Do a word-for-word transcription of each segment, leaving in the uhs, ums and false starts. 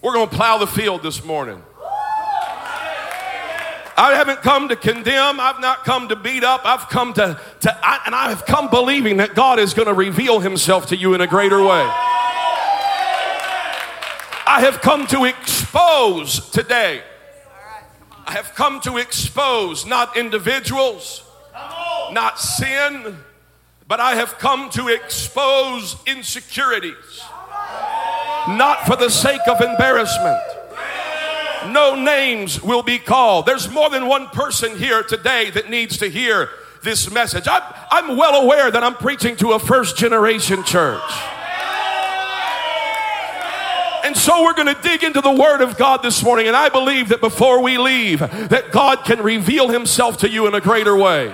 We're going to plow the field this morning. I haven't come to condemn. I've not come to beat up. I've come to, to I, and I have come believing that God is going to reveal himself to you in a greater way. I have come to expose today. I have come to expose not individuals, not sin, but I have come to expose insecurities. Not for the sake of embarrassment. No names will be called. There's more than one person here today that needs to hear this message. I'm, I'm well aware that I'm preaching to a first generation church. And so we're going to dig into the Word of God this morning. And I believe that before we leave, that God can reveal himself to you in a greater way.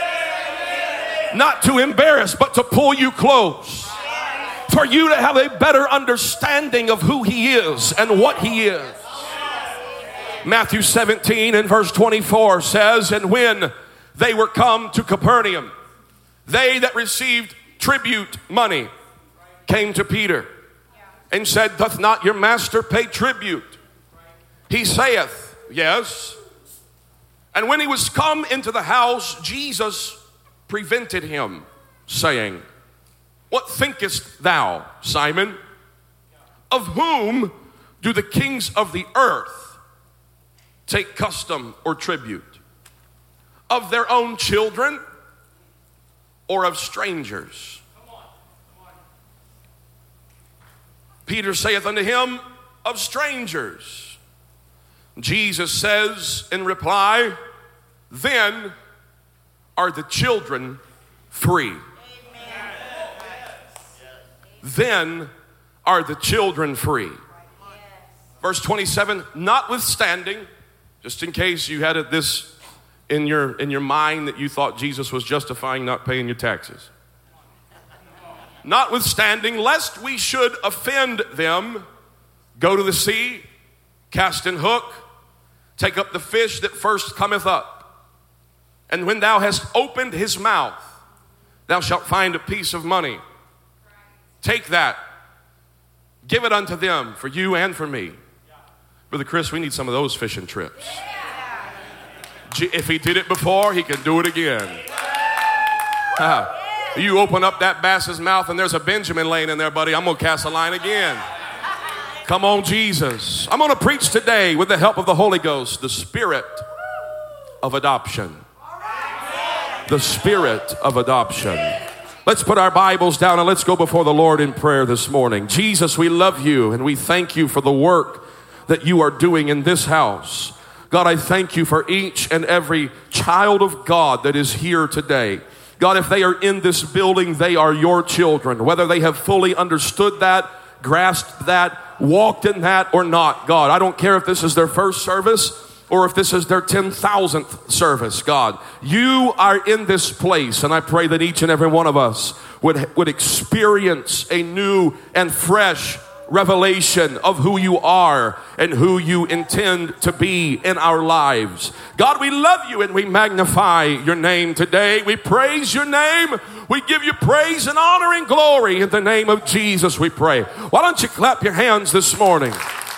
Not to embarrass, but to pull you close. For you to have a better understanding of who he is and what he is. Matthew seventeen and verse twenty-four says, and when they were come to Capernaum, they that received tribute money came to Peter and said, doth not your master pay tribute? He saith, yes. And when he was come into the house, Jesus prevented him, saying, what thinkest thou, Simon? Of whom do the kings of the earth take custom or tribute? Of their own children or of strangers? Peter saith unto him, of strangers. Jesus says in reply, then are the children free. Then are the children free. Verse twenty-seven, notwithstanding, just in case you had it this in your in your mind that you thought Jesus was justifying not paying your taxes. Notwithstanding, lest we should offend them, go to the sea, cast an hook, take up the fish that first cometh up. And when thou hast opened his mouth, thou shalt find a piece of money. Take that, give it unto them for you and for me. Brother Chris, we need some of those fishing trips. If he did it before, he can do it again. Uh, you open up that bass's mouth and there's a Benjamin laying in there, buddy. I'm going to cast a line again. Come on, Jesus. I'm going to preach today with the help of the Holy Ghost, the spirit of adoption. The spirit of adoption. Let's put our Bibles down and let's go before the Lord in prayer this morning. Jesus, we love you and we thank you for the work that you are doing in this house. God, I thank you for each and every child of God that is here today. God, if they are in this building, they are your children. Whether they have fully understood that, grasped that, walked in that or not, God, I don't care if this is their first service or if this is their ten thousandth service, God. You are in this place, and I pray that each and every one of us would, would experience a new and fresh revelation of who you are and who you intend to be in our lives. God, we love you and we magnify your name today. We praise your name. We give you praise and honor and glory in the name of Jesus, we pray. Why don't you clap your hands this morning?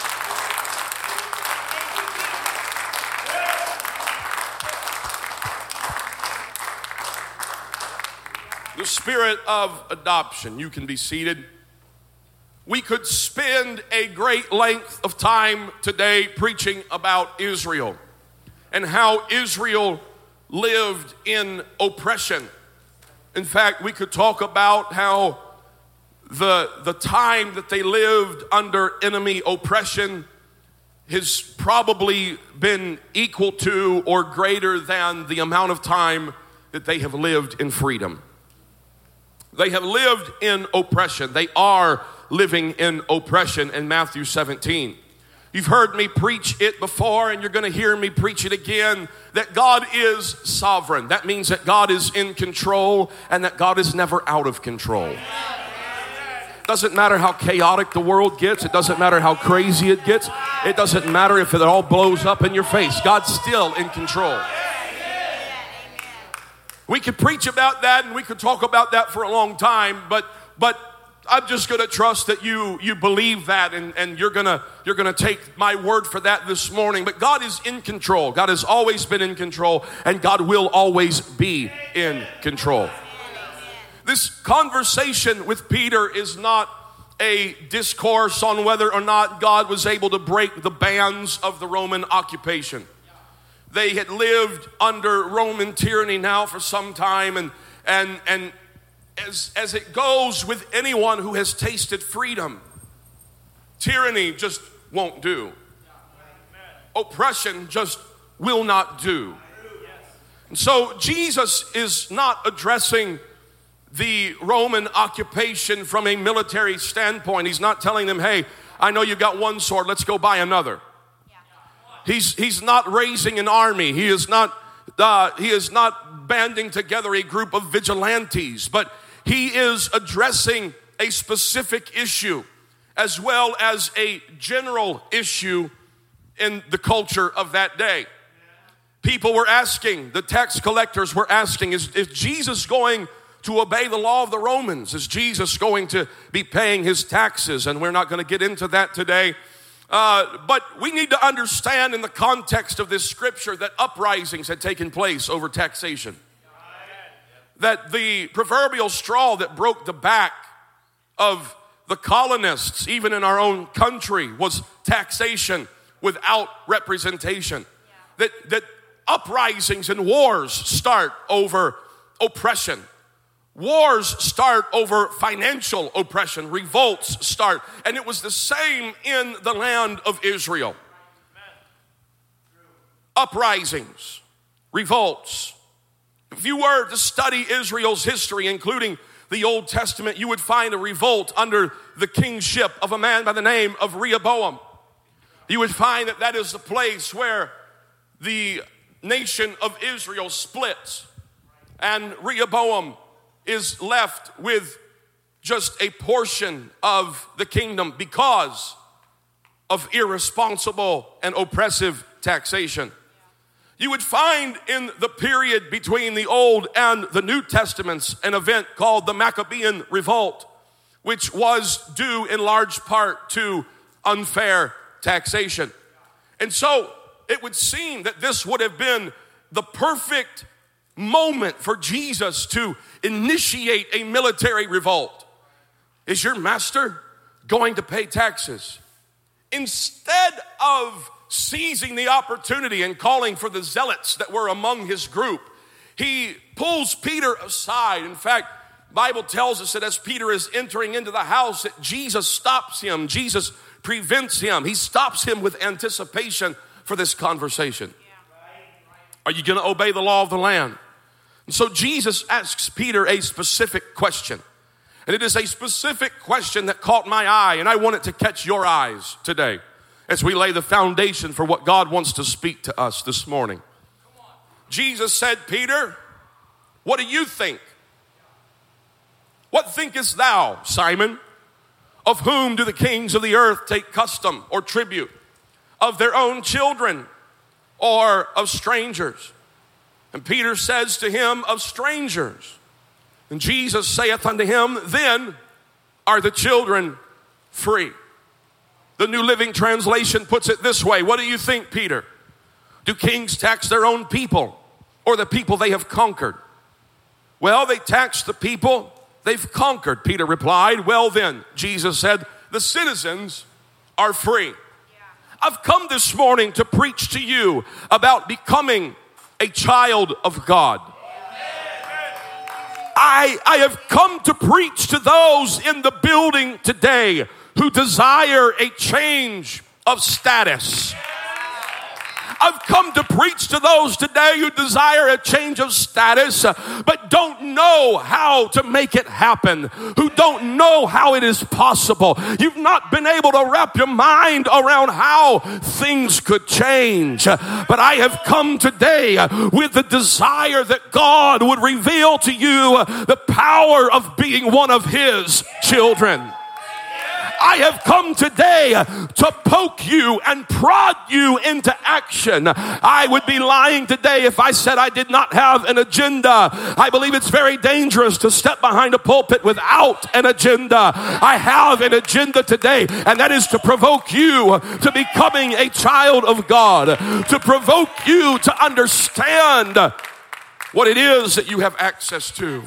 The spirit of adoption. You can be seated. We could spend a great length of time today preaching about Israel and how Israel lived in oppression. In fact, we could talk about how the, the time that they lived under enemy oppression has probably been equal to or greater than the amount of time that they have lived in freedom. They have lived in oppression. They are living in oppression in Matthew seventeen. You've heard me preach it before and you're going to hear me preach it again, that God is sovereign. That means that God is in control and that God is never out of control. Doesn't matter how chaotic the world gets. It doesn't matter how crazy it gets. It doesn't matter if it all blows up in your face. God's still in control. We could preach about that and we could talk about that for a long time, but but I'm just going to trust that you you believe that, and, and you're going to you're going to take my word for that this morning. But God is in control. God has always been in control, and God will always be in control. This conversation with Peter is not a discourse on whether or not God was able to break the bands of the Roman occupation. They had lived under Roman tyranny now for some time, and and and As, as it goes with anyone who has tasted freedom, tyranny just won't do. Oppression just will not do. And so Jesus is not addressing the Roman occupation from a military standpoint. He's not telling them, hey, I know you got one sword, let's go buy another. He's, he's not raising an army. He is not, uh, he is not banding together a group of vigilantes, but he is addressing a specific issue as well as a general issue in the culture of that day. People were asking, the tax collectors were asking, is, is Jesus going to obey the law of the Romans? Is Jesus going to be paying his taxes? And we're not going to get into that today. Uh, but we need to understand in the context of this scripture that uprisings had taken place over taxation. That the proverbial straw that broke the back of the colonists, even in our own country, was taxation without representation. Yeah. That, that uprisings and wars start over oppression. Wars start over financial oppression. Revolts start. And it was the same in the land of Israel. Uprisings, revolts. If you were to study Israel's history, including the Old Testament, you would find a revolt under the kingship of a man by the name of Rehoboam. You would find that that is the place where the nation of Israel splits, and Rehoboam is left with just a portion of the kingdom because of irresponsible and oppressive taxation. You would find in the period between the Old and the New Testaments an event called the Maccabean Revolt, which was due in large part to unfair taxation. And so it would seem that this would have been the perfect moment for Jesus to initiate a military revolt. Is your master going to pay taxes? Instead of seizing the opportunity and calling for the zealots that were among his group, he pulls Peter aside. In fact, the Bible tells us that as Peter is entering into the house, that Jesus stops him. Jesus prevents him. He stops him with anticipation for this conversation. Are you going to obey the law of the land? And so Jesus asks Peter a specific question. And it is a specific question that caught my eye, and I want it to catch your eyes today as we lay the foundation for what God wants to speak to us this morning. Jesus said, Peter, what do you think? What thinkest thou, Simon? Of whom do the kings of the earth take custom or tribute? Of their own children or of strangers? And Peter says to him, of strangers. And Jesus saith unto him, then are the children free. The New Living Translation puts it this way. What do you think, Peter? Do kings tax their own people or the people they have conquered? Well, they tax the people they've conquered, Peter replied. Well then, Jesus said, the citizens are free. I've come this morning to preach to you about becoming a child of God. I, I have come to preach to those in the building today who desire a change of status. I've come to preach to those today who desire a change of status, but don't know how to make it happen, who don't know how it is possible. You've not been able to wrap your mind around how things could change. But I have come today with the desire that God would reveal to you the power of being one of His children. I have come today to poke you and prod you into action. I would be lying today if I said I did not have an agenda. I believe it's very dangerous to step behind a pulpit without an agenda. I have an agenda today, and that is to provoke you to becoming a child of God, to provoke you to understand what it is that you have access to.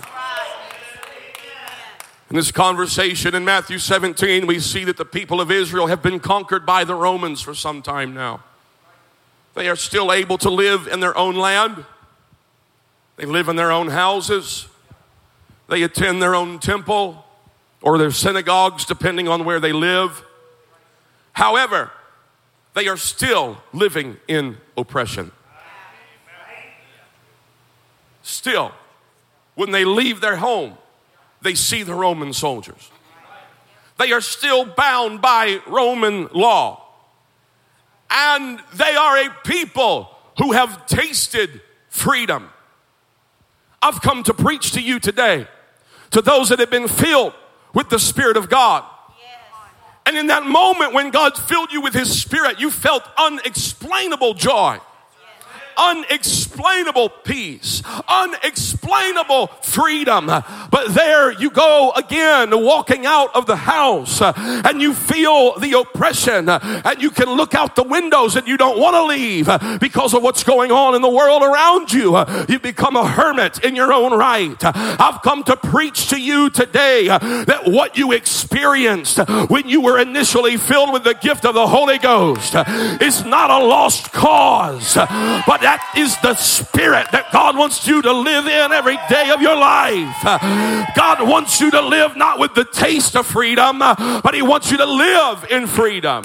In this conversation in Matthew seventeen, we see that the people of Israel have been conquered by the Romans for some time now. They are still able to live in their own land. They live in their own houses. They attend their own temple or their synagogues, depending on where they live. However, they are still living in oppression. Still, when they leave their home, they see the Roman soldiers. They are still bound by Roman law. And they are a people who have tasted freedom. I've come to preach to you today, to those that have been filled with the Spirit of God. And in that moment when God filled you with His Spirit, you felt unexplainable joy, unexplainable peace, unexplainable freedom. But there you go again, walking out of the house, uh, and you feel the oppression, uh, and you can look out the windows and you don't want to leave uh, because of what's going on in the world around you. Uh, you become a hermit in your own right. Uh, I've come to preach to you today uh, that what you experienced uh, when you were initially filled with the gift of the Holy Ghost uh, is not a lost cause, uh, but that is the spirit that God wants you to live in every day of your life. God wants you to live not with the taste of freedom, but He wants you to live in freedom.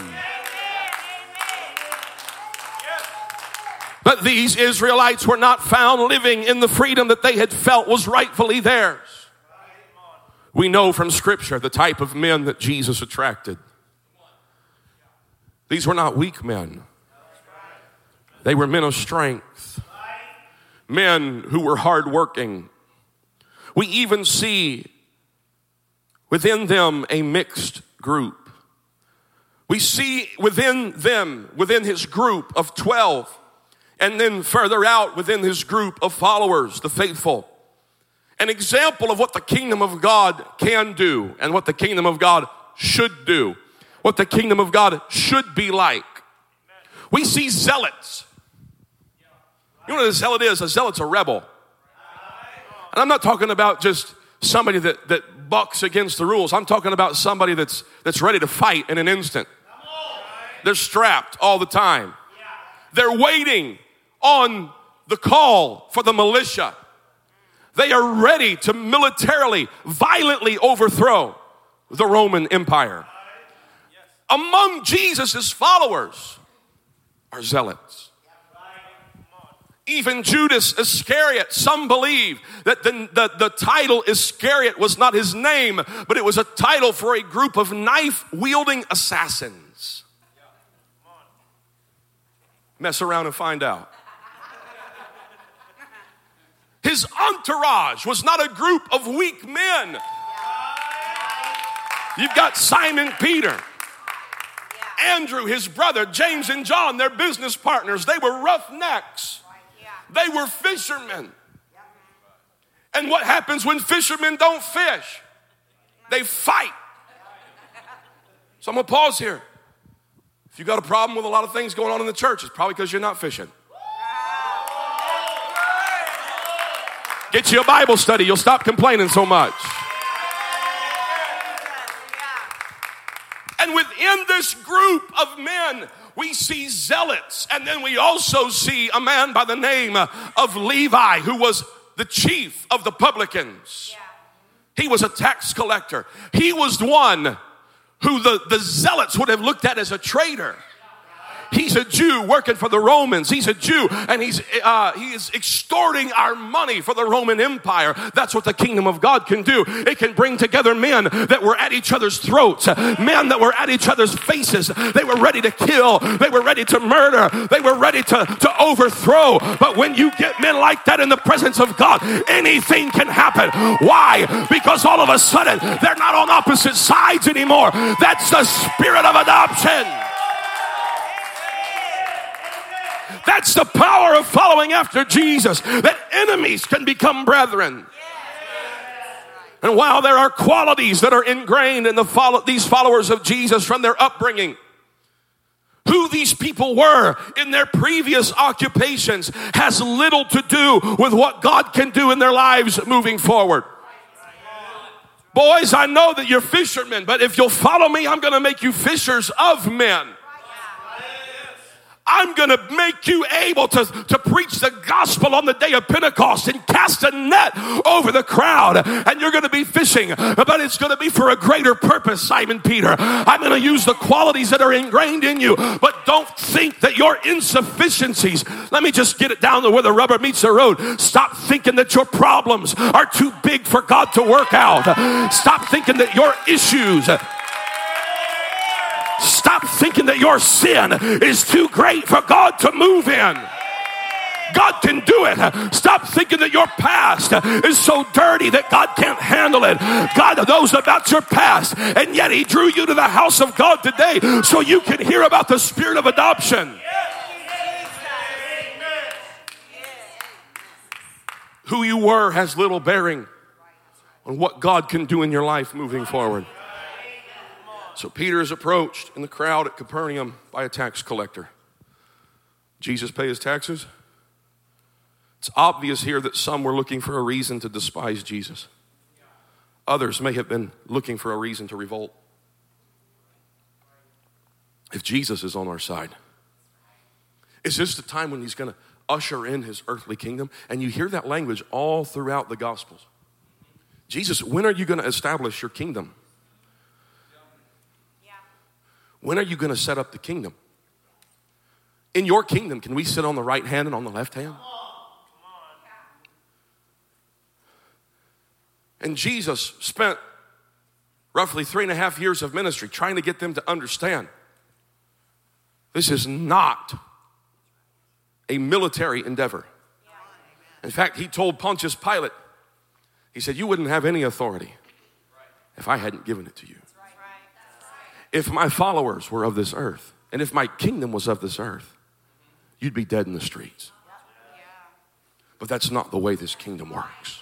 But these Israelites were not found living in the freedom that they had felt was rightfully theirs. We know from Scripture the type of men that Jesus attracted. These were not weak men. They were men of strength, men who were hardworking. We even see within them a mixed group. We see within them, within His group of twelve, and then further out within His group of followers, the faithful, an example of what the kingdom of God can do and what the kingdom of God should do, what the kingdom of God should be like. We see zealots. You know what a zealot is? A zealot's a rebel. And I'm not talking about just somebody that, that bucks against the rules. I'm talking about somebody that's that's ready to fight in an instant. They're strapped all the time. They're waiting on the call for the militia. They are ready to militarily, violently overthrow the Roman Empire. Among Jesus' followers are zealots. Even Judas Iscariot, some believe that the, the, the title Iscariot was not his name, but it was a title for a group of knife-wielding assassins. Mess around and find out. His entourage was not a group of weak men. You've got Simon Peter, Andrew, his brother, James and John, their business partners. They were roughnecks. They were fishermen. And what happens when fishermen don't fish? They fight. So I'm going to pause here. If you got a problem with a lot of things going on in the church, it's probably because you're not fishing. Get you a Bible study. You'll stop complaining so much. And within this group of men, we see zealots, and then we also see a man by the name of Levi, who was the chief of the publicans. He was a tax collector. He was one who the, the zealots would have looked at as a traitor. He's a Jew working for the Romans. He's a Jew, and he's uh, he is extorting our money for the Roman Empire. That's what the kingdom of God can do. It can bring together men that were at each other's throats, men that were at each other's faces. They were ready to kill. They were ready to murder. They were ready to, to overthrow. But when you get men like that in the presence of God, anything can happen. Why? Because all of a sudden, they're not on opposite sides anymore. That's the spirit of adoption. That's the power of following after Jesus, that enemies can become brethren. And while there are qualities that are ingrained in the follow, these followers of Jesus from their upbringing, who these people were in their previous occupations has little to do with what God can do in their lives moving forward. Boys, I know that you're fishermen, but if you'll follow me, I'm going to make you fishers of men. I'm going to make you able to, to preach the gospel on the day of Pentecost and cast a net over the crowd. And you're going to be fishing, but it's going to be for a greater purpose, Simon Peter. I'm going to use the qualities that are ingrained in you, but don't think that your insufficiencies, let me just get it down to where the rubber meets the road. Stop thinking that your problems are too big for God to work out. Stop thinking that your issues, stop thinking that your sin is too great for God to move in. God can do it. Stop thinking that your past is so dirty that God can't handle it. God knows about your past, and yet He drew you to the house of God today so you can hear about the spirit of adoption. Who you were has little bearing on what God can do in your life moving forward. So Peter is approached in the crowd at Capernaum by a tax collector. Jesus pay his taxes? It's obvious here that some were looking for a reason to despise Jesus. Others may have been looking for a reason to revolt. If Jesus is on our side, is this the time when He's going to usher in His earthly kingdom? And you hear that language all throughout the Gospels. Jesus, when are you going to establish your kingdom? When are you going to set up the kingdom? In your kingdom, can we sit on the right hand and on the left hand? And Jesus spent roughly three and a half years of ministry trying to get them to understand this is not a military endeavor. In fact, He told Pontius Pilate, He said, you wouldn't have any authority if I hadn't given it to you. If my followers were of this earth, and if my kingdom was of this earth, you'd be dead in the streets. But that's not the way this kingdom works.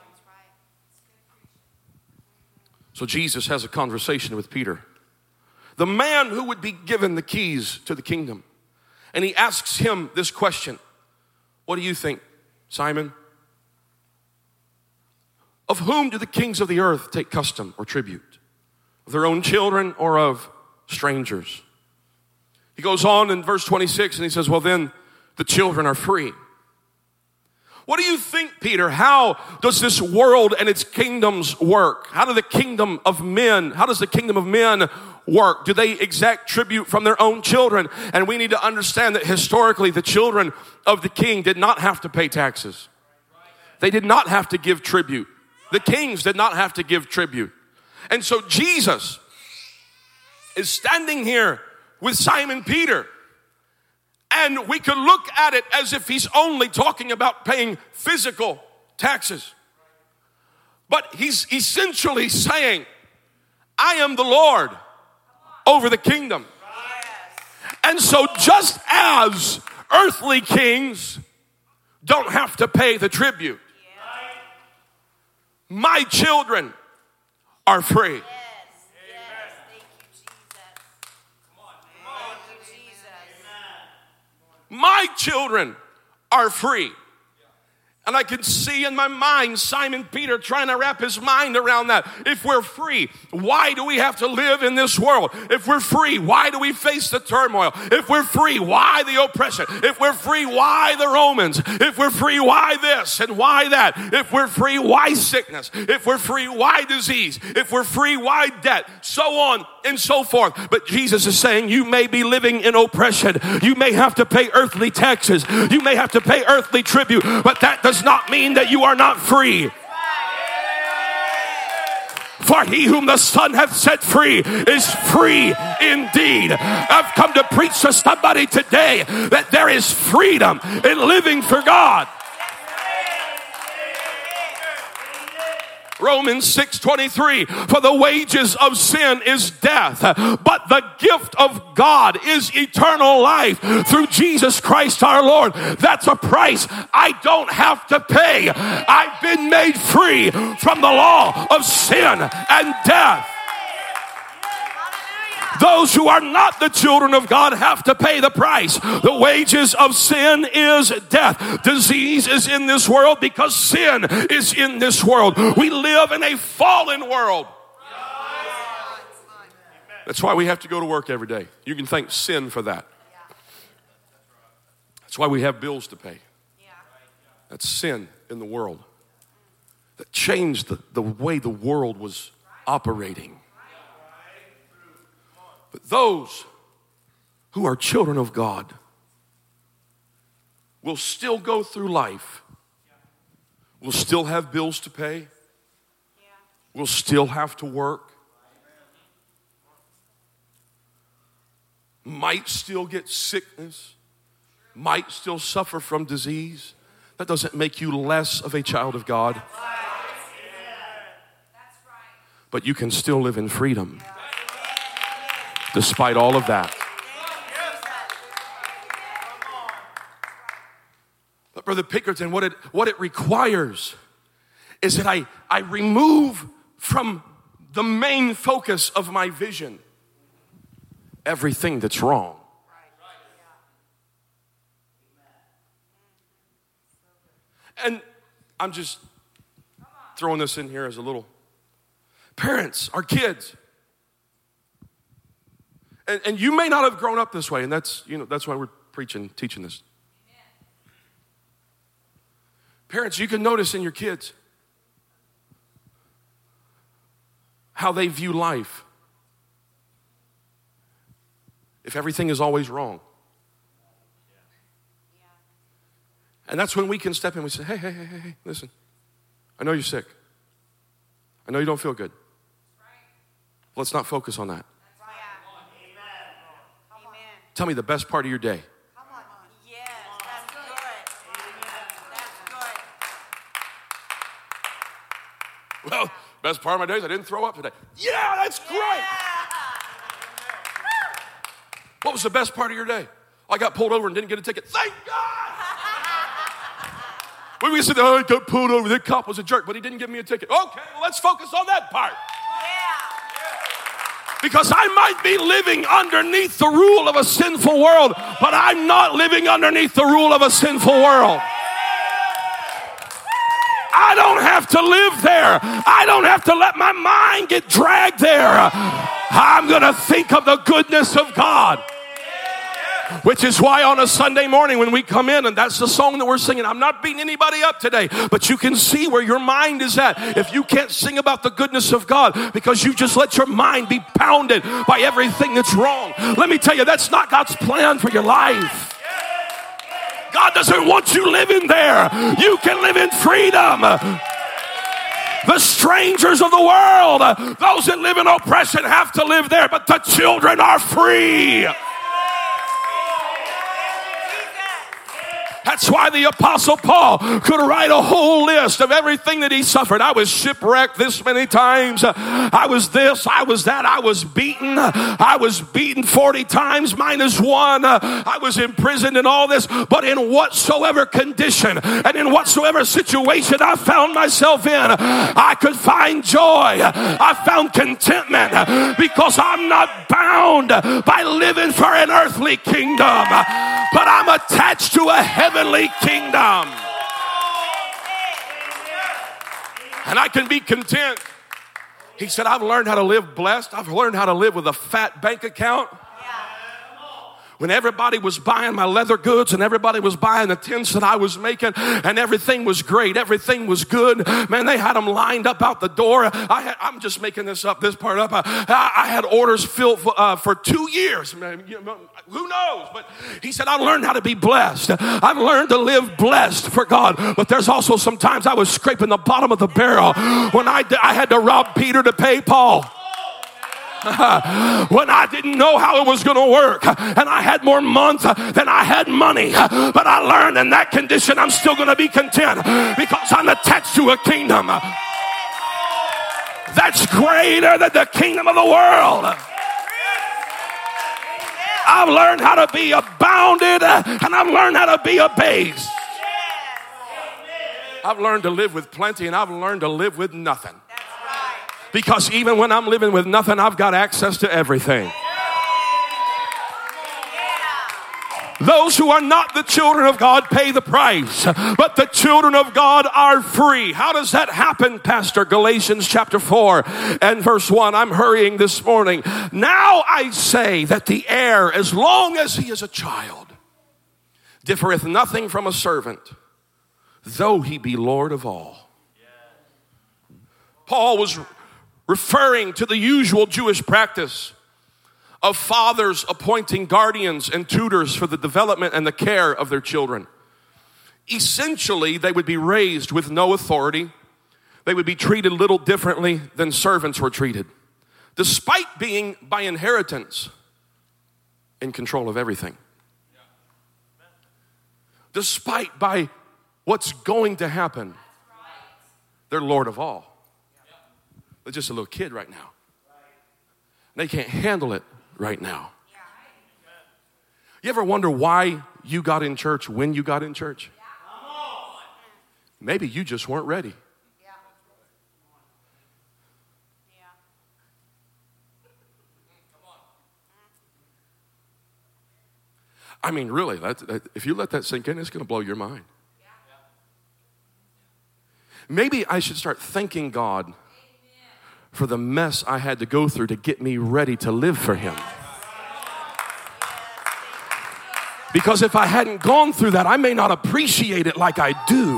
So Jesus has a conversation with Peter, the man who would be given the keys to the kingdom. And He asks him this question. What do you think, Simon? Of whom do the kings of the earth take custom or tribute? Of their own children or of strangers? He goes on in verse twenty-six and he says, well, then the children are free. What do you think, Peter? How does this world and its kingdoms work? How do the kingdom of men, how does the kingdom of men work? Do they exact tribute from their own children? And we need to understand that historically the children of the king did not have to pay taxes. They did not have to give tribute. The kings did not have to give tribute. And so Jesus is standing here with Simon Peter. And we could look at it as if He's only talking about paying physical taxes. But He's essentially saying, I am the Lord over the kingdom. And so just as earthly kings don't have to pay the tribute, my children are free. Yes, yes. Thank you, Jesus. Come on, come on. Thank you, Jesus. My children are free. And I can see in my mind Simon Peter trying to wrap his mind around that. If we're free, why do we have to live in this world? If we're free, why do we face the turmoil? If we're free, why the oppression? If we're free, why the Romans? If we're free, why this and why that? If we're free, why sickness? If we're free, why disease? If we're free, why debt? So on and so forth. But Jesus is saying you may be living in oppression. You may have to pay earthly taxes. You may have to pay earthly tribute, but that does not mean that you are not free. For he whom the Son hath set free is free indeed. I've come to preach to somebody today that there is freedom in living for God. Romans six twenty-three, for the wages of sin is death, but the gift of God is eternal life through Jesus Christ our Lord. That's a price I don't have to pay. I've been made free from the law of sin and death. Those who are not the children of God have to pay the price. The wages of sin is death. Disease is in this world because sin is in this world. We live in a fallen world. That's why we have to go to work every day. You can thank sin for that. That's why we have bills to pay. That's sin in the world that changed the, the way the world was operating. But those who are children of God will still go through life, will still have bills to pay, will still have to work, might still get sickness, might still suffer from disease. That doesn't make you less of a child of God. But you can still live in freedom. Despite all of that. But Brother Pinkerton, what it, what it requires is that I, I remove from the main focus of my vision everything that's wrong. And I'm just throwing this in here as a little parents, our kids. And, and you may not have grown up this way, and that's, you know, that's why we're preaching, teaching this. Parents, you can notice in your kids how they view life. If everything is always wrong. And that's when we can step in and we say, hey, hey, hey, hey, hey, listen. I know you're sick. I know you don't feel good. Let's not focus on that. Tell me the best part of your day. Come on. Yes, that's good. That's good. Well, best part of my day is I didn't throw up today. Yeah, that's great. Yeah. What was the best part of your day? I got pulled over and didn't get a ticket. Thank God. When we said, oh, I got pulled over, that cop was a jerk, but he didn't give me a ticket. Okay, well, let's focus on that part. Because I might be living underneath the rule of a sinful world, but I'm not living underneath the rule of a sinful world. I don't have to live there. I don't have to let my mind get dragged there. I'm going to think of the goodness of God. Which is why on a Sunday morning when we come in, and that's the song that we're singing, I'm not beating anybody up today, but you can see where your mind is at if you can't sing about the goodness of God because you just let your mind be pounded by everything that's wrong. Let me tell you, that's not God's plan for your life. God doesn't want you living there. You can live in freedom. The strangers of the world, those that live in oppression have to live there, but the children are free. That's why the Apostle Paul could write a whole list of everything that he suffered. I was shipwrecked this many times. I was this, I was that. I was beaten. I was beaten forty times minus one. I was imprisoned and all this. But in whatsoever condition and in whatsoever situation I found myself in, I could find joy. I found contentment because I'm not bound by living for an earthly kingdom, but I'm attached to a heavenly kingdom. and I can be content. He said, I've learned how to live blessed. I've learned how to live with a fat bank account. When everybody was buying my leather goods and everybody was buying the tents that I was making and everything was great, everything was good, man, they had them lined up out the door. I had, I'm just making this up, this part up. I, I had orders filled for, uh, for two years. Man, you know, who knows? But he said, I learned how to be blessed. I've learned to live blessed for God. But there's also sometimes I was scraping the bottom of the barrel when I, I had to rob Peter to pay Paul. When I didn't know how it was going to work and I had more months than I had money, but I learned in that condition I'm still going to be content because I'm attached to a kingdom that's greater than the kingdom of the world. I've learned how to be abounded and I've learned how to be abased. I've learned to live with plenty and I've learned to live with nothing. Because even when I'm living with nothing, I've got access to everything. Those who are not the children of God pay the price, but the children of God are free. How does that happen, Pastor? Galatians chapter four and verse one. I'm hurrying this morning. Now I say that the heir, as long as he is a child, differeth nothing from a servant, though he be Lord of all. Paul was referring to the usual Jewish practice of fathers appointing guardians and tutors for the development and the care of their children. Essentially, they would be raised with no authority. They would be treated a little differently than servants were treated, despite being by inheritance in control of everything. Despite by what's going to happen, they're Lord of all. They're just a little kid right now. They can't handle it right now. You ever wonder why you got in church when you got in church? Maybe you just weren't ready. I mean, really, that, that, if you let that sink in, it's going to blow your mind. Maybe I should start thanking God for the mess I had to go through to get me ready to live for Him. Because if I hadn't gone through that, I may not appreciate it like I do.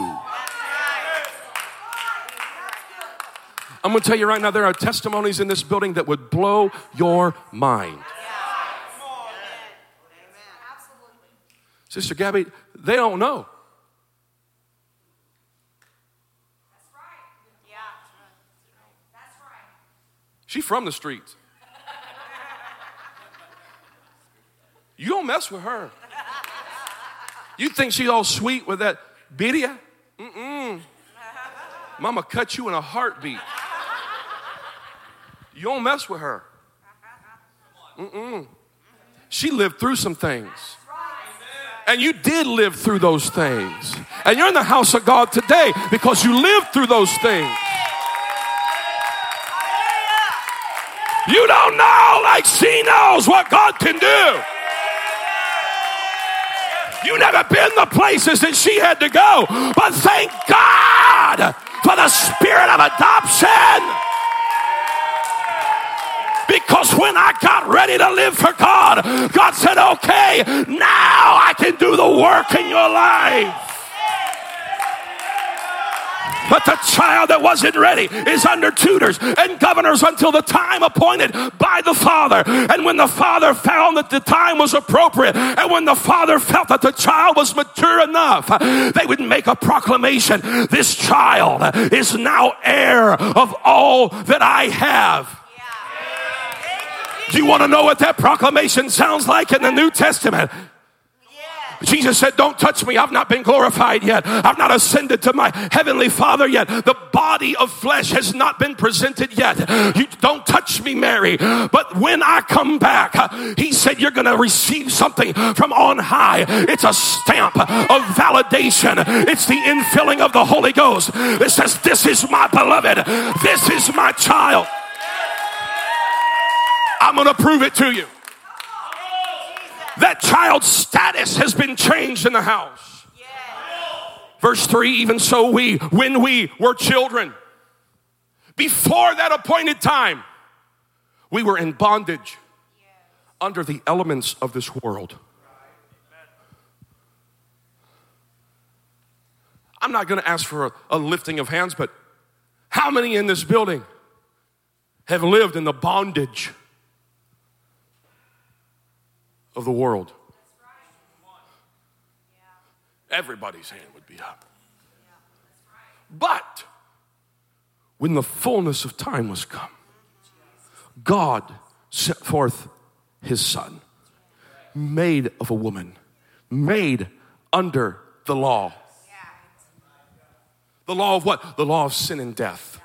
I'm going to tell you right now, there are testimonies in this building that would blow your mind. Sister Gabby, they don't know. She's from the streets. You don't mess with her. You think she's all sweet with that birria? Mm-mm. Mama cut you in a heartbeat. You don't mess with her. Mm-mm. She lived through some things. And you did live through those things. And you're in the house of God today because you lived through those things. You don't know like she knows what God can do. You never been the places that she had to go. But thank God for the spirit of adoption. Because when I got ready to live for God, God said, okay, now I can do the work in your life. But the child that wasn't ready is under tutors and governors until the time appointed by the father. And when the father found that the time was appropriate, and when the father felt that the child was mature enough, they would make a proclamation. This child is now heir of all that I have. Do you want to know what that proclamation sounds like in the New Testament? Jesus said, don't touch me. I've not been glorified yet. I've not ascended to my heavenly Father yet. The body of flesh has not been presented yet. You don't touch me, Mary. But when I come back, he said, you're going to receive something from on high. It's a stamp of validation. It's the infilling of the Holy Ghost. It says, this is my beloved. This is my child. I'm going to prove it to you. That child's status has been changed in the house. Yes. Verse three, even so we, when we were children, Before that appointed time, we were in bondage under the elements of this world. I'm not going to ask for a, a lifting of hands, but how many in this building have lived in the bondage of the world? Everybody's hand would be up. But when the fullness of time was come, God sent forth his son, made of a woman, made under the law. The law of what? The law of sin and death.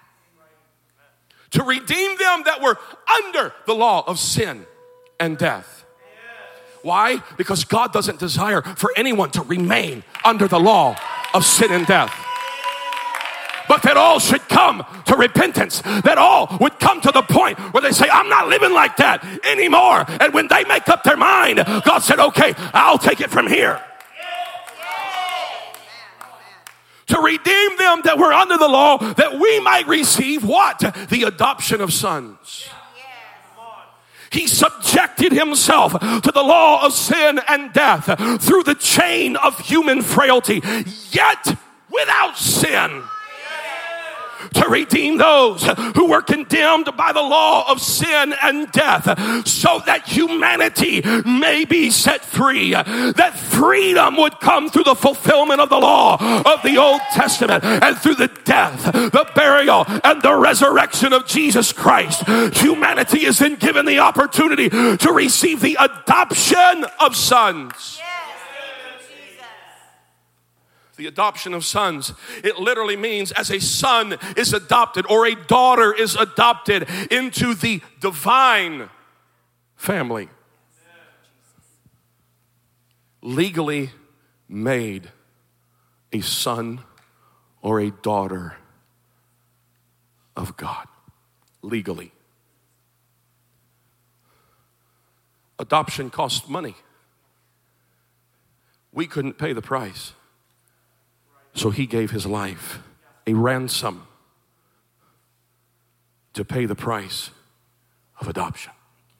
To redeem them that were under the law of sin and death. Why? Because God doesn't desire for anyone to remain under the law of sin and death. But that all should come to repentance. That all would come to the point where they say, I'm not living like that anymore. And when they make up their mind, God said, okay, I'll take it from here. To redeem them that were under the law, that we might receive what? The adoption of sons. He subjected himself to the law of sin and death through the chain of human frailty, yet without sin. To redeem those who were condemned by the law of sin and death, so that humanity may be set free. That freedom would come through the fulfillment of the law of the Old Testament, and through the death, the burial, and the resurrection of Jesus Christ. Humanity is then given the opportunity to receive the adoption of sons. The adoption of sons. It literally means as a son is adopted or a daughter is adopted into the divine family. Legally made a son or a daughter of God. Legally. Adoption costs money. We couldn't pay the price. So he gave his life, a ransom, to pay the price of adoption.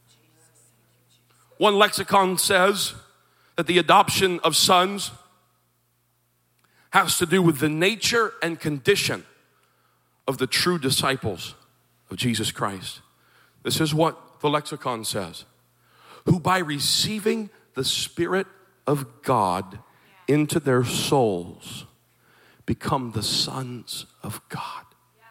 One lexicon says that the adoption of sons has to do with the nature and condition of the true disciples of Jesus Christ. This is what the lexicon says. Who by receiving the Spirit of God into their souls become the sons of God.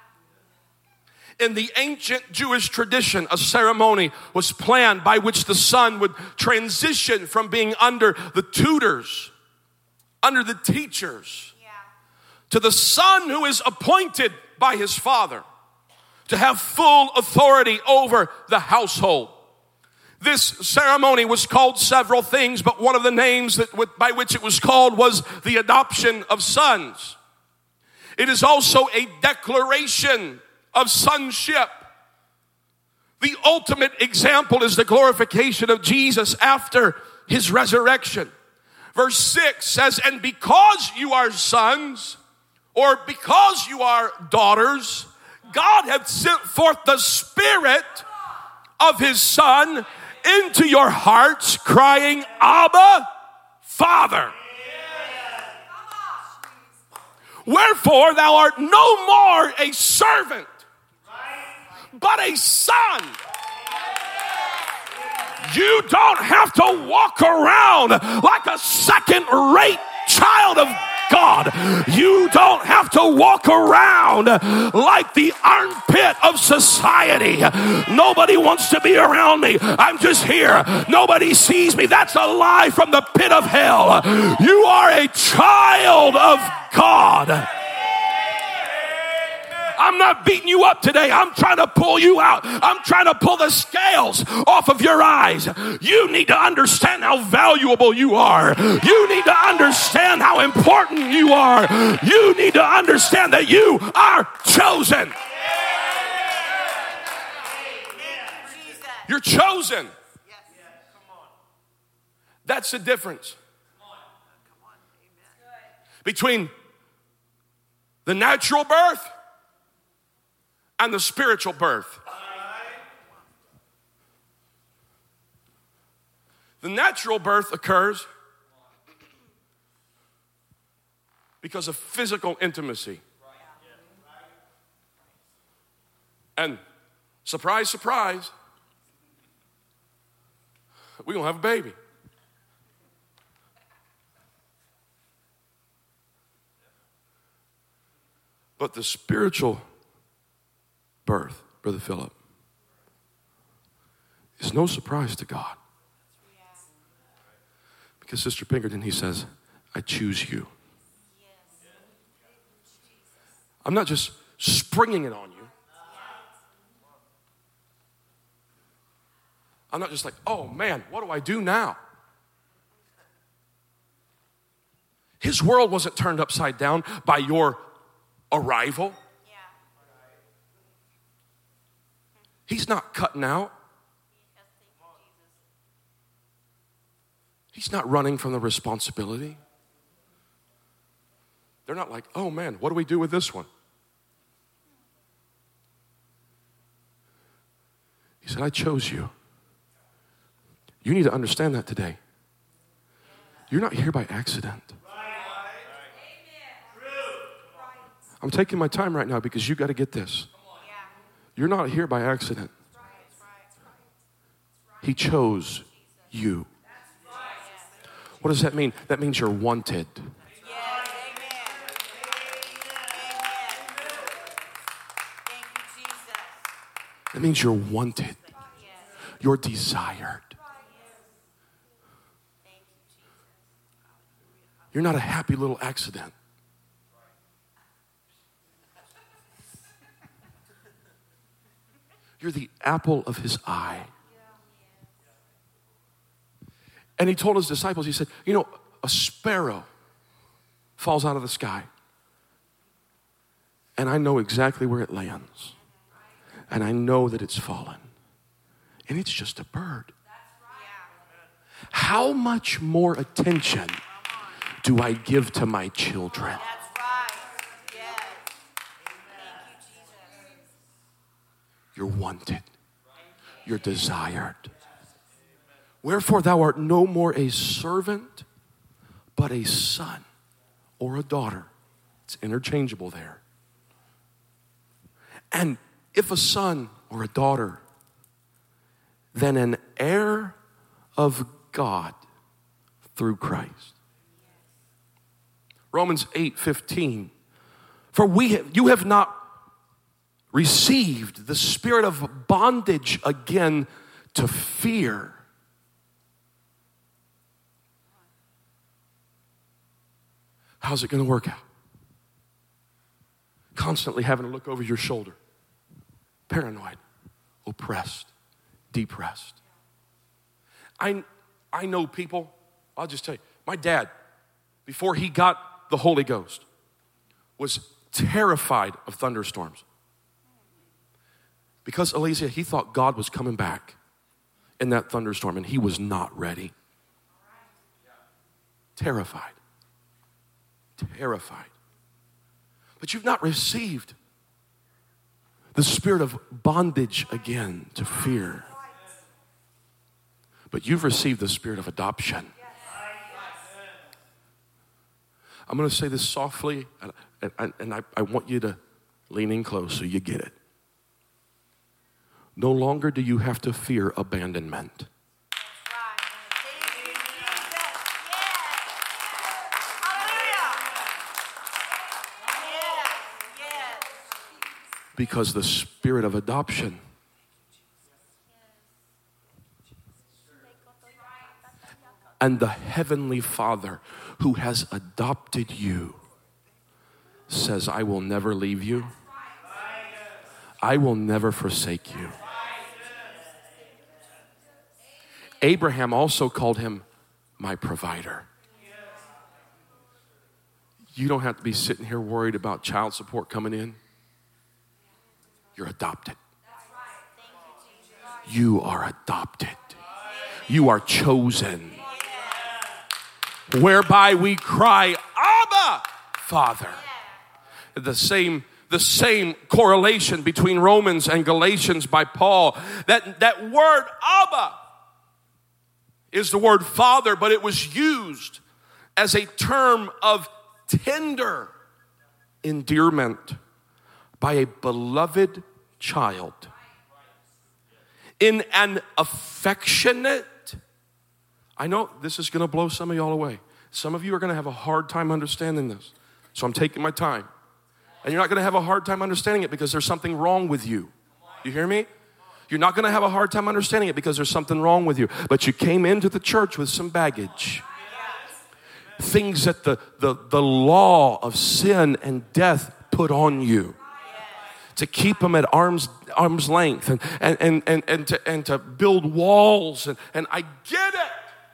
In the ancient Jewish tradition, a ceremony was planned by which the son would transition from being under the tutors, under the teachers, yeah, to the son who is appointed by his father to have full authority over the household. This ceremony was called several things, but one of the names that by which it was called was the adoption of sons. It is also a declaration of sonship. The ultimate example is the glorification of Jesus after his resurrection. Verse six says, and because you are sons, or because you are daughters, God hath sent forth the Spirit of his Son into your hearts, crying, Abba, Father. Wherefore thou art no more a servant, but a son. You don't have to walk around like a second-rate child of God. You don't have to walk around like the armpit of society. Nobody wants to be around me. I'm just here. Nobody sees me. That's a lie from the pit of hell. You are a child of God. I'm not beating you up today. I'm trying to pull you out. I'm trying to pull the scales off of your eyes. You need to understand how valuable you are. You need to understand how important you are. You need to understand that you are chosen. You're chosen. That's the difference between the natural birth and the spiritual birth. The natural birth occurs because of physical intimacy. And surprise, surprise, we're going to have a baby. But the spiritual birth, Brother Philip, is no surprise to God. Because Sister Pinkerton, he says, I choose you. I'm not just springing it on you. I'm not just like, oh man, what do I do now? His world wasn't turned upside down by your arrival. Yeah. He's not cutting out. Yes, thank you, Jesus. He's not running from the responsibility. They're not like, oh man, what do we do with this one? He said, I chose you. You need to understand that today. You're not here by accident. I'm taking my time right now because you got to get this. You're not here by accident. He chose you. What does that mean? That means you're wanted. That means you're wanted. You're desired. You're not a happy little accident. You're the apple of his eye. And he told his disciples, he said, you know, a sparrow falls out of the sky. And I know exactly where it lands. And I know that it's fallen. And it's just a bird. How much more attention do I give to my children? That's right. Yes. Thank you, Jesus. You're wanted. You're desired. Wherefore thou art no more a servant, but a son or a daughter. It's interchangeable there. And if a son or a daughter, then an heir of God through Christ. Romans eight fifteen. For we have, you have not received the spirit of bondage again to fear. How's it going to work out? Constantly having to look over your shoulder. Paranoid, oppressed, depressed. I, I know people, I'll just tell you, my dad, before he got the Holy Ghost, was terrified of thunderstorms. Because, Alicia, he thought God was coming back in that thunderstorm, and he was not ready. Terrified. Terrified. But you've not received the spirit of bondage again to fear. But you've received the spirit of adoption. I'm going to say this softly, and, and, and I, I want you to lean in close so you get it. No longer do you have to fear abandonment. Because the spirit of adoption and the Heavenly Father who has adopted you says, I will never leave you. I will never forsake you. Abraham also called him my provider. You don't have to be sitting here worried about child support coming in. You're adopted. You are adopted. You are chosen. Whereby we cry, Abba, Father. The same the same correlation between Romans and Galatians by Paul. That, that word Abba is the word father, but it was used as a term of tender endearment by a beloved child. In an affectionate, I know this is going to blow some of y'all away. Some of you are going to have a hard time understanding this. So I'm taking my time. And you're not going to have a hard time understanding it because there's something wrong with you. You hear me? You're not going to have a hard time understanding it because there's something wrong with you. But you came into the church with some baggage. Things that the, the, the law of sin and death put on you. To keep them at arm's arm's length and and and and, and to and to build walls and, and I get it.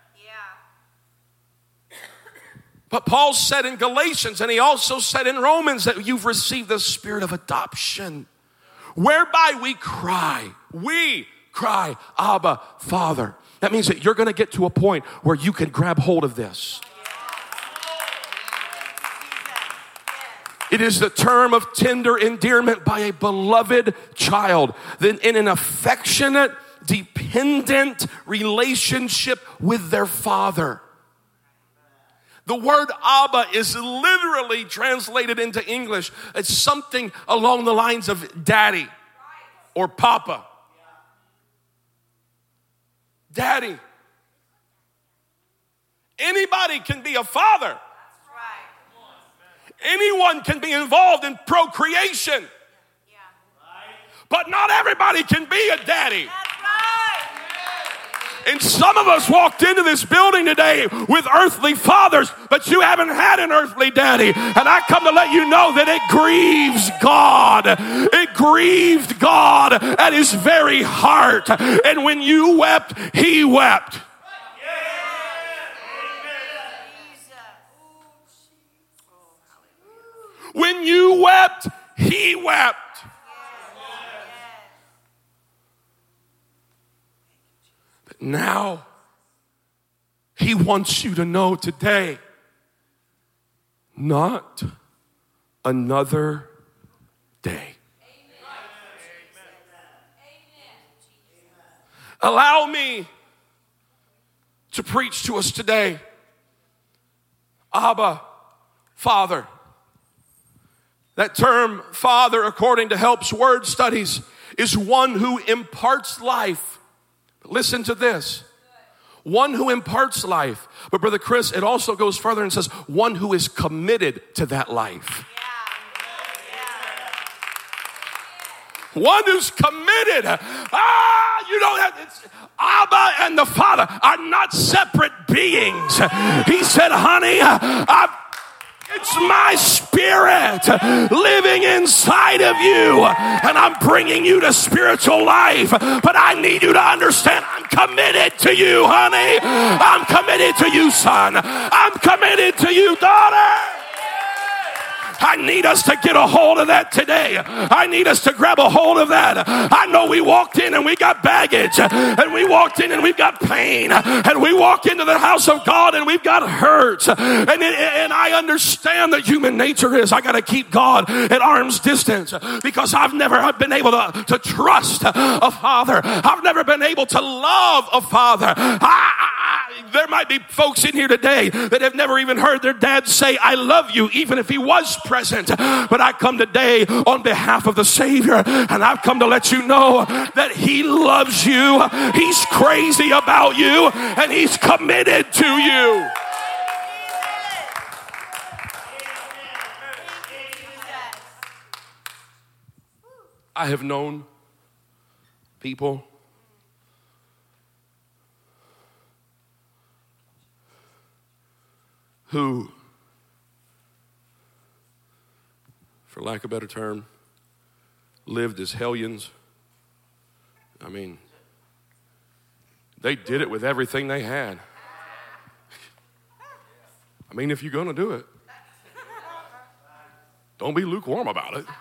Yeah. But Paul said in Galatians, and he also said in Romans, that you've received the spirit of adoption, whereby we cry, we cry, Abba, Father. That means that you're going to get to a point where you can grab hold of this. It is the term of tender endearment by a beloved child. Then in an affectionate, dependent relationship with their father. The word Abba is literally translated into English. It's something along the lines of daddy or papa. Daddy. Anybody can be a father. Anyone can be involved in procreation. Yeah. But not everybody can be a daddy. That's right. And some of us walked into this building today with earthly fathers, but you haven't had an earthly daddy. And I come to let you know that it grieves God. It grieved God at his very heart. And when you wept, he wept. When you wept, he wept. But now, he wants you to know today, not another day. Allow me to preach to us today. Abba, Father. That term, father, according to Help's Word Studies, is one who imparts life. Listen to this. One who imparts life. But Brother Chris, it also goes further and says, one who is committed to that life. Yeah. Yeah. One who's committed. Ah, you don't have, it's, Abba and the Father are not separate beings. He said, honey, I've it's my spirit living inside of you, and I'm bringing you to spiritual life. But I need you to understand, I'm committed to you, honey. I'm committed to you, son. I'm committed to you, daughter. I need us to get a hold of that today. I need us to grab a hold of that. I know we walked in and we got baggage, and we walked in and we've got pain, and we walk into the house of God and we've got hurt. And, it, and I understand that human nature is I got to keep God at arm's distance because I've never been able to, to trust a father. I've never been able to love a father. I, I, there might be folks in here today that have never even heard their dad say, I love you, even if he was present. But I come today on behalf of the Savior, and I've come to let you know that he loves you. He's crazy about you, and he's committed to you. I have known people who, for lack of a better term, lived as hellions. I mean, they did it with everything they had. I mean, if you're going to do it, don't be lukewarm about it.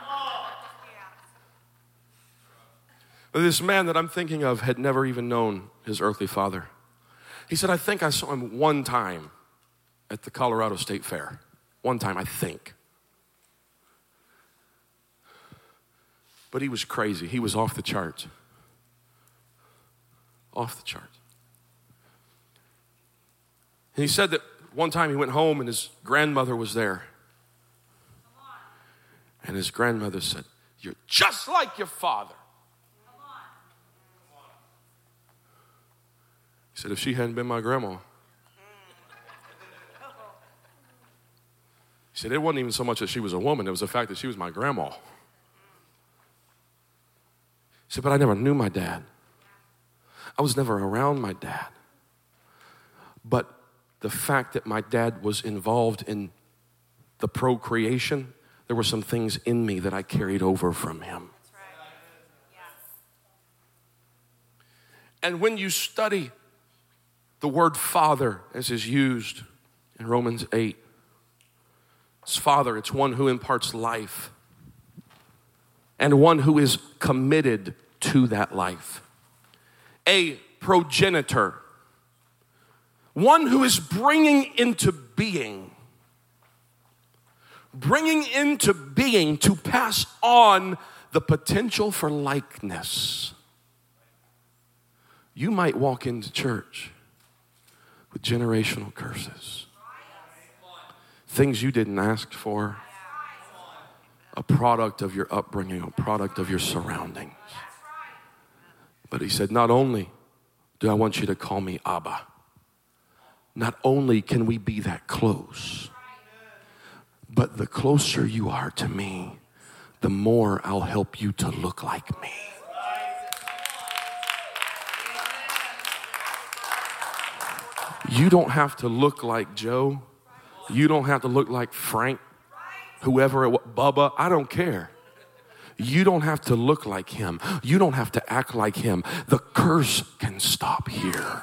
This man that I'm thinking of had never even known his earthly father. He said, I think I saw him one time at the Colorado State Fair. One time, I think. But he was crazy. He was off the charts. Off the charts. And he said that one time he went home and his grandmother was there. And his grandmother said, "You're just like your father." He said, "If she hadn't been my grandma." He said, "It wasn't even so much that she was a woman. It was the fact that she was my grandma." He said, "But I never knew my dad. I was never around my dad. But the fact that my dad was involved in the procreation, there were some things in me that I carried over from him." That's right. Yeah. And when you study the word father as is used in Romans eight, it's father, it's one who imparts life and one who is committed to that life. A progenitor, one who is bringing into being, bringing into being to pass on the potential for likeness. You might walk into church with generational curses, things you didn't ask for, a product of your upbringing, a product of your surroundings. But he said, not only do I want you to call me Abba, not only can we be that close, but the closer you are to me, the more I'll help you to look like me. You don't have to look like Joe. You don't have to look like Frank, whoever it was, Bubba, I don't care. You don't have to look like him. You don't have to act like him. The curse can stop here.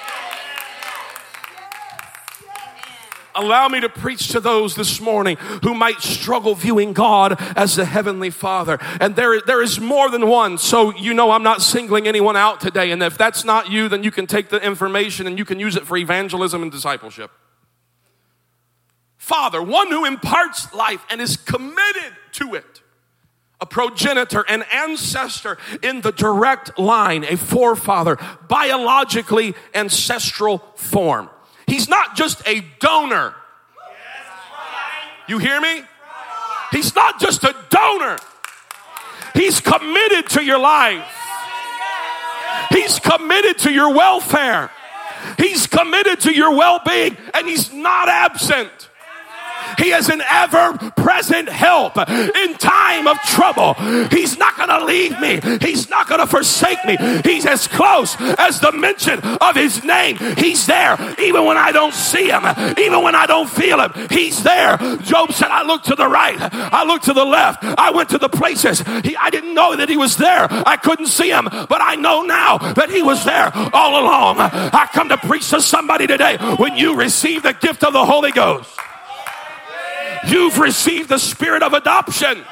Allow me to preach to those this morning who might struggle viewing God as the Heavenly Father. And there, there is more than one. So you know I'm not singling anyone out today. And if that's not you, then you can take the information and you can use it for evangelism and discipleship. Father, one who imparts life and is committed to it. A progenitor, an ancestor in the direct line, a forefather, biologically ancestral form. He's not just a donor. You hear me? He's not just a donor. He's committed to your life. He's committed to your welfare. He's committed to your well-being, and he's not absent. He is an ever-present help in time of trouble. He's not going to leave me. He's not going to forsake me. He's as close as the mention of his name. He's there even when I don't see him, even when I don't feel him. He's there. Job said, I looked to the right. I looked to the left. I went to the places. He, I didn't know that he was there. I couldn't see him, but I know now that he was there all along. I come to preach to somebody today. When you receive the gift of the Holy Ghost, you've received the spirit of adoption.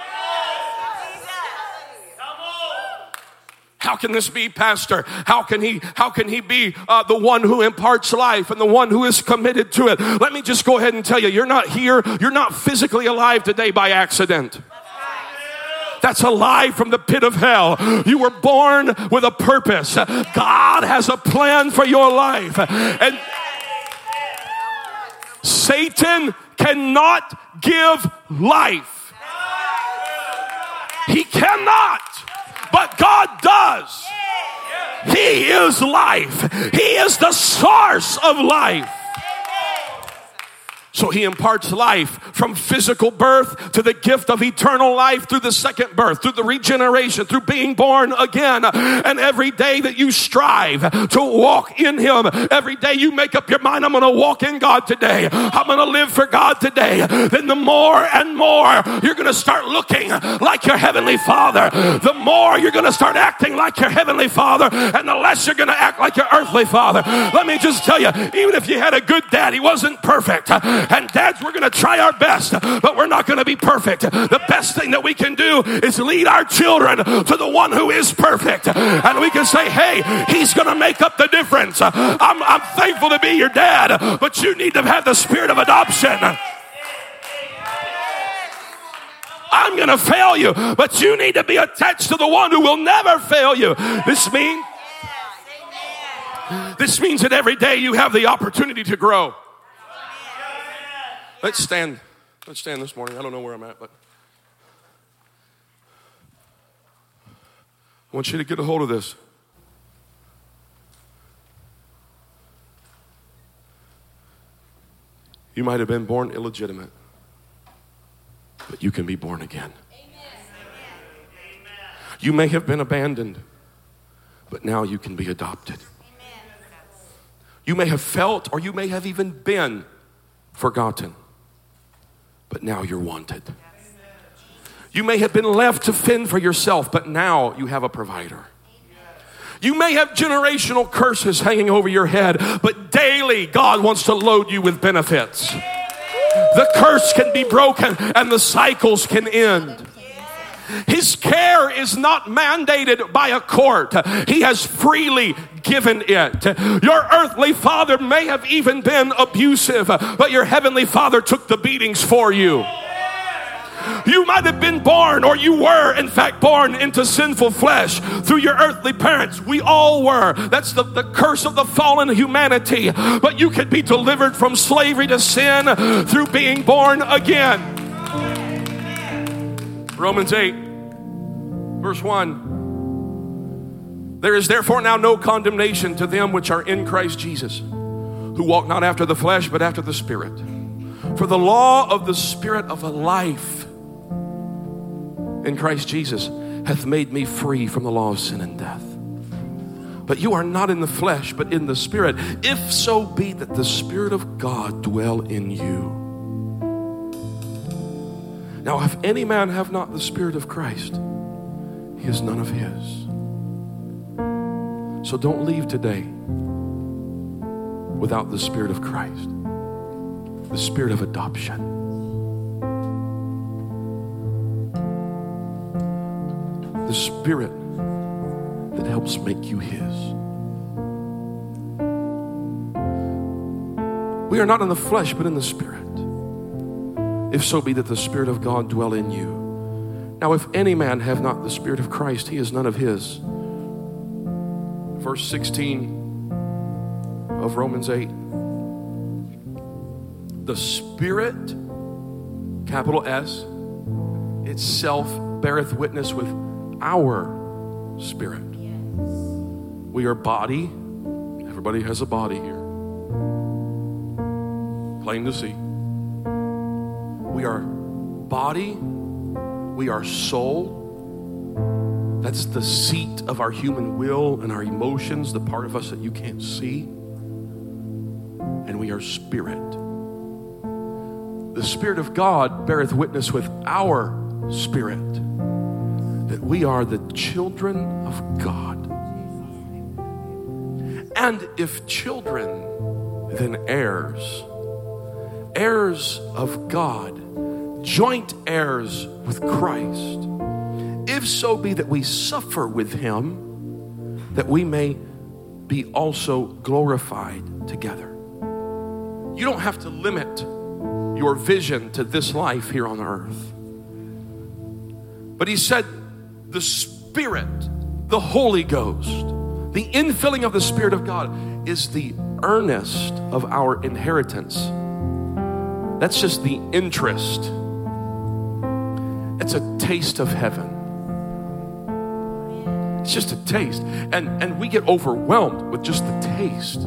How can this be, Pastor? How can he, how can he be uh, the one who imparts life and the one who is committed to it? Let me just go ahead and tell you, you're not here, you're not physically alive today by accident. That's alive from the pit of hell. You were born with a purpose. God has a plan for your life. And Satan cannot give life. He cannot, but God does. He is life. He is the source of life. So he imparts life from physical birth to the gift of eternal life through the second birth, through the regeneration, through being born again. And every day that you strive to walk in him, every day you make up your mind, I'm going to walk in God today. I'm going to live for God today. Then the more and more you're going to start looking like your Heavenly Father. The more you're going to start acting like your Heavenly Father, and the less you're going to act like your earthly father. Let me just tell you, even if you had a good dad, he wasn't perfect. And dads, we're going to try our best, but we're not going to be perfect. The best thing that we can do is lead our children to the one who is perfect. And we can say, hey, he's going to make up the difference. I'm, I'm thankful to be your dad, but you need to have the spirit of adoption. I'm going to fail you. But you need to be attached to the one who will never fail you. This means, this means that every day you have the opportunity to grow. Let's stand. Let's stand this morning. I don't know where I'm at, but I want you to get a hold of this. You might have been born illegitimate, but you can be born again. You may have been abandoned, but now you can be adopted. You may have felt, or you may have even been forgotten, but now you're wanted. You may have been left to fend for yourself, but now you have a provider. You may have generational curses hanging over your head, but daily God wants to load you with benefits. The curse can be broken and the cycles can end. His care is not mandated by a court. He has freely given it. Your earthly father may have even been abusive, but your heavenly Father took the beatings for you. You might have been born, or you were in fact born into sinful flesh through your earthly parents. We all were. That's the, the curse of the fallen humanity. But you could be delivered from slavery to sin through being born again. Romans eight, verse one. There is therefore now no condemnation to them which are in Christ Jesus, who walk not after the flesh, but after the Spirit. For the law of the Spirit of life in Christ Jesus hath made me free from the law of sin and death. But you are not in the flesh, but in the Spirit, if so be that the Spirit of God dwell in you. Now, if any man have not the Spirit of Christ, he is none of his. So don't leave today without the Spirit of Christ, the Spirit of adoption. The Spirit that helps make you his. We are not in the flesh, but in the Spirit, if so be that the Spirit of God dwell in you. Now, if any man have not the Spirit of Christ, he is none of his. Verse sixteen of Romans eight. The Spirit, capital S, itself beareth witness with our spirit. We are body. Everybody has a body here. Plain to see. We are body. We are soul. That's the seat of our human will and our emotions, the part of us that you can't see. And we are spirit. The Spirit of God beareth witness with our spirit that we are the children of God. And if children, then heirs, heirs of God, joint heirs with Christ, if so be that we suffer with him, that we may be also glorified together. You don't have to limit your vision to this life here on earth. But he said, the Spirit, the Holy Ghost, the infilling of the Spirit of God is the earnest of our inheritance. That's just the interest. It's a taste of heaven. It's just a taste. And, and we get overwhelmed with just the taste.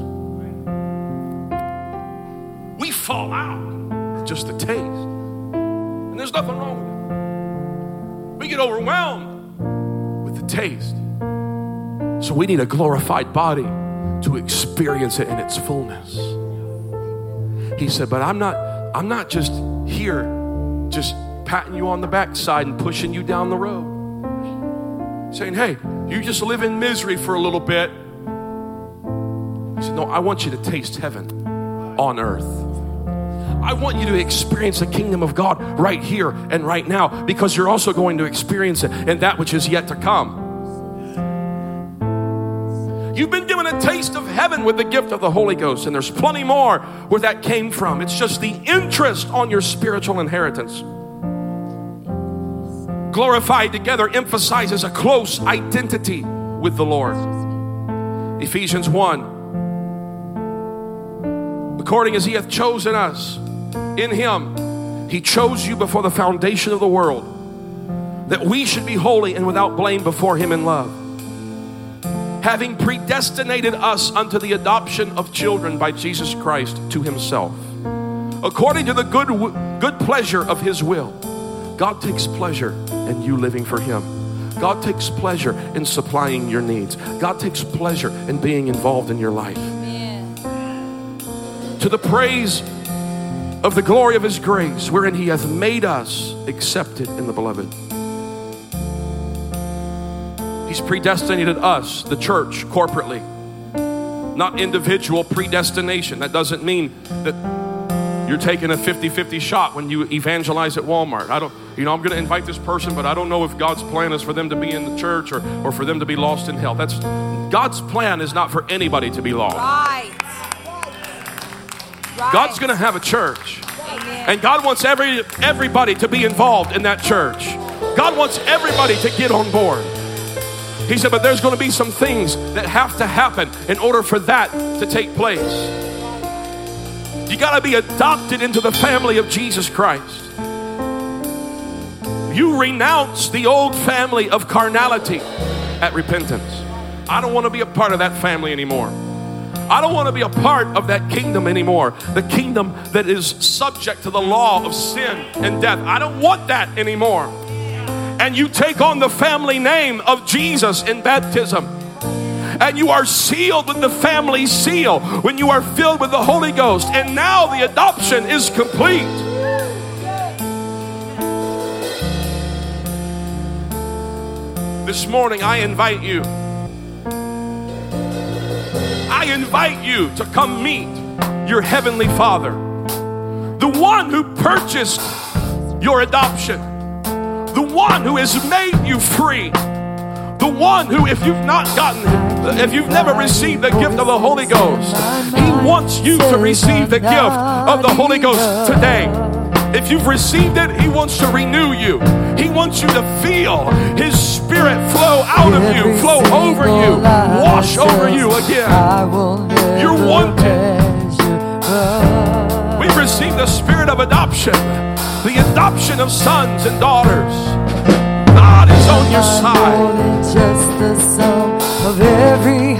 We fall out with just the taste. And there's nothing wrong with it. We get overwhelmed with the taste. So we need a glorified body to experience it in its fullness. He said, but I'm not, I'm not just here just patting you on the backside and pushing you down the road. Saying, hey, you just live in misery for a little bit. He said, no, I want you to taste heaven on earth. I want you to experience the kingdom of God right here and right now, because you're also going to experience it in that which is yet to come. You've been given a taste of heaven with the gift of the Holy Ghost, and there's plenty more where that came from. It's just the interest on your spiritual inheritance. glorified together emphasizes a close identity with the Lord. Ephesians one. According as he hath chosen us in him, he chose you before the foundation of the world, that we should be holy and without blame before him in love, having predestinated us unto the adoption of children by Jesus Christ to himself, according to the good, good pleasure of his will. God takes pleasure in you living for him. God takes pleasure in supplying your needs. God takes pleasure in being involved in your life. Amen. To the praise of the glory of his grace, wherein he hath made us accepted in the beloved. He's predestinated us, the church, corporately, not individual predestination. That doesn't mean that you're taking a fifty-fifty shot when you evangelize at Walmart. I don't, you know, I'm going to invite this person, but I don't know if God's plan is for them to be in the church or, or for them to be lost in hell. That's God's plan is not for anybody to be lost. Right. Right. God's going to have a church. Amen. And God wants every everybody to be involved in that church. God wants everybody to get on board. He said, but there's going to be some things that have to happen in order for that to take place. You got to be adopted into the family of Jesus Christ. You renounce the old family of carnality at repentance. I don't want to be a part of that family anymore. I don't want to be a part of that kingdom anymore. The kingdom that is subject to the law of sin and death. I don't want that anymore. And you take on the family name of Jesus in baptism. And you are sealed with the family seal when you are filled with the Holy Ghost. And now the adoption is complete. This morning I invite you. I invite you to come meet your Heavenly Father. The one who purchased your adoption. The one who has made you free. The one who, if you've not gotten, if you've never received the gift of the Holy Ghost, he wants you to receive the gift of the Holy Ghost today. If you've received it, he wants to renew you. He wants you to feel his spirit flow out of you, flow over you, wash over you again. You're wanted. We've received the spirit of adoption, the adoption of sons and daughters. God is on your side. Just the sum of every